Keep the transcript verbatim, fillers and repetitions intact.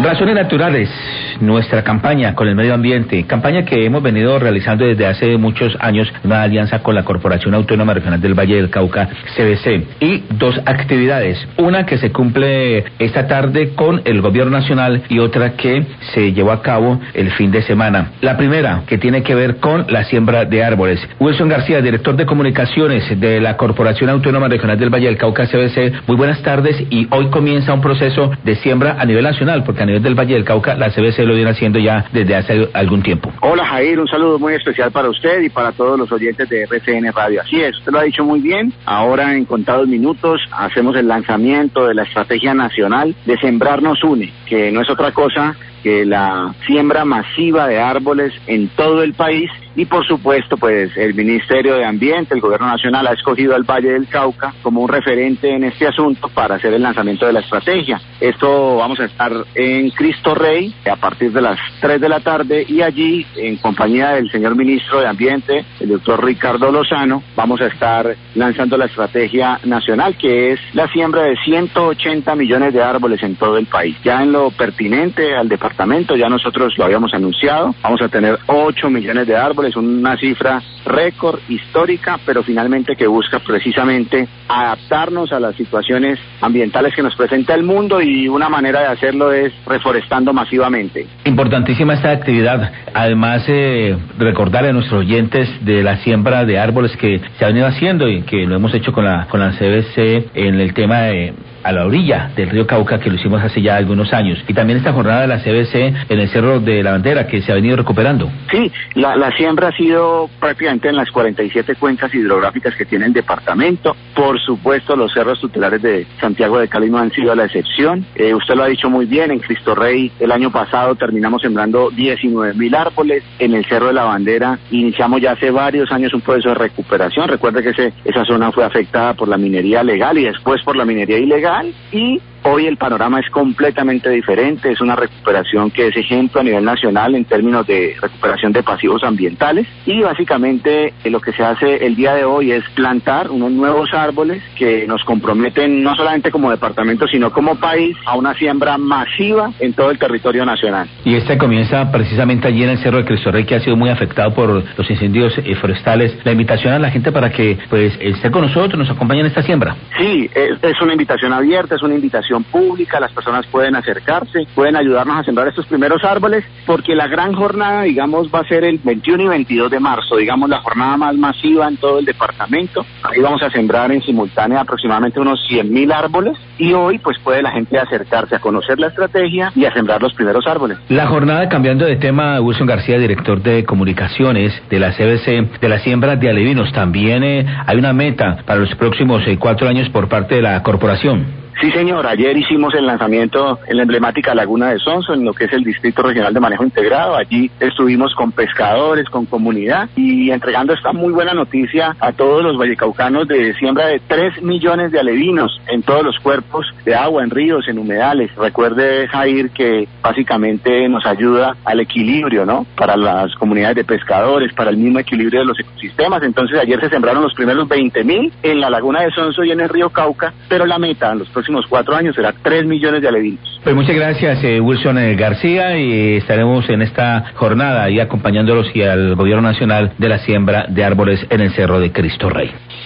Razones Naturales, nuestra campaña con el medio ambiente, campaña que hemos venido realizando desde hace muchos años, una alianza con la Corporación Autónoma Regional del Valle del Cauca, C B C, y dos actividades, una que se cumple esta tarde con el Gobierno Nacional y otra que se llevó a cabo el fin de semana. La primera, que tiene que ver con la siembra de árboles. Wilson García, director de comunicaciones de la Corporación Autónoma Regional del Valle del Cauca, C B C, muy buenas tardes, y hoy comienza un proceso de siembra a nivel nacional, porque a nivel del Valle del Cauca la C B C lo viene haciendo ya desde hace algún tiempo. Hola Jair, un saludo muy especial para usted y para todos los oyentes de R C N Radio. Así es, usted lo ha dicho muy bien. Ahora en contados minutos hacemos el lanzamiento de la Estrategia Nacional de Sembrar Nos Une, que no es otra cosa que la siembra masiva de árboles en todo el país. Y por supuesto, pues el Ministerio de Ambiente, el Gobierno Nacional ha escogido al Valle del Cauca como un referente en este asunto para hacer el lanzamiento de la estrategia. Esto vamos a estar en Cristo Rey a partir de las tres de la tarde, y allí, en compañía del señor Ministro de Ambiente, el doctor Ricardo Lozano, vamos a estar lanzando la estrategia nacional, que es la siembra de ciento ochenta millones de árboles en todo el país. Ya en lo pertinente al departamento, ya nosotros lo habíamos anunciado, vamos a tener ocho millones de árboles. Es una cifra récord histórica, pero finalmente que busca precisamente adaptarnos a las situaciones ambientales que nos presenta el mundo, y una manera de hacerlo es reforestando masivamente. Importantísima esta actividad. Además, eh, recordarle a nuestros oyentes de la siembra de árboles que se ha venido haciendo y que lo hemos hecho con la con la C B C en el tema de a la orilla del río Cauca, que lo hicimos hace ya algunos años, y también esta jornada de la C B C en el Cerro de la Bandera, que se ha venido recuperando. Sí, la, la siembra ha sido prácticamente en las cuarenta y siete cuencas hidrográficas que tiene el departamento. Por supuesto, los cerros tutelares de Santiago de Cali no han sido la excepción. Eh, usted lo ha dicho muy bien, en Cristo Rey el año pasado terminamos sembrando diecinueve mil árboles. En el Cerro de la Bandera iniciamos ya hace varios años un proceso de recuperación. Recuerde que ese, esa zona fue afectada por la minería legal y después por la minería ilegal, y hoy el panorama es completamente diferente. Es una recuperación que es ejemplo a nivel nacional en términos de recuperación de pasivos ambientales, y básicamente eh, lo que se hace el día de hoy es plantar unos nuevos árboles que nos comprometen no solamente como departamento, sino como país a una siembra masiva en todo el territorio nacional. Y esta comienza precisamente allí en el Cerro de Cristo Rey, que ha sido muy afectado por los incendios eh, forestales. La invitación a la gente para que pues esté con nosotros, nos acompañe en esta siembra. Sí, es, es una invitación abierta, es una invitación pública. Las personas pueden acercarse, pueden ayudarnos a sembrar estos primeros árboles, porque la gran jornada, digamos, va a ser el veintiuno y veintidós de marzo, digamos, la jornada más masiva en todo el departamento. Ahí vamos a sembrar en simultánea aproximadamente unos cien mil árboles, y hoy pues puede la gente acercarse a conocer la estrategia y a sembrar los primeros árboles. La jornada, cambiando de tema, Wilson García, director de comunicaciones de la C B C, de la siembra de alevinos, también eh, hay una meta para los próximos eh, cuatro años por parte de la corporación. Sí, señor. Ayer hicimos el lanzamiento en la emblemática Laguna de Sonso, en lo que es el Distrito Regional de Manejo Integrado. Allí estuvimos con pescadores, con comunidad, y entregando esta muy buena noticia a todos los vallecaucanos de siembra de tres millones de alevinos en todos los cuerpos de agua, en ríos, en humedales. Recuerde, Jair, que básicamente nos ayuda al equilibrio, ¿no? Para las comunidades de pescadores, para el mismo equilibrio de los ecosistemas. Entonces, ayer se sembraron los primeros veinte mil en la Laguna de Sonso y en el río Cauca, pero la meta en los próximos cuatro años será tres millones de alevinos. Pues muchas gracias, eh, Wilson eh, García, y estaremos en esta jornada y acompañándolos y al Gobierno Nacional de la siembra de árboles en el Cerro de Cristo Rey.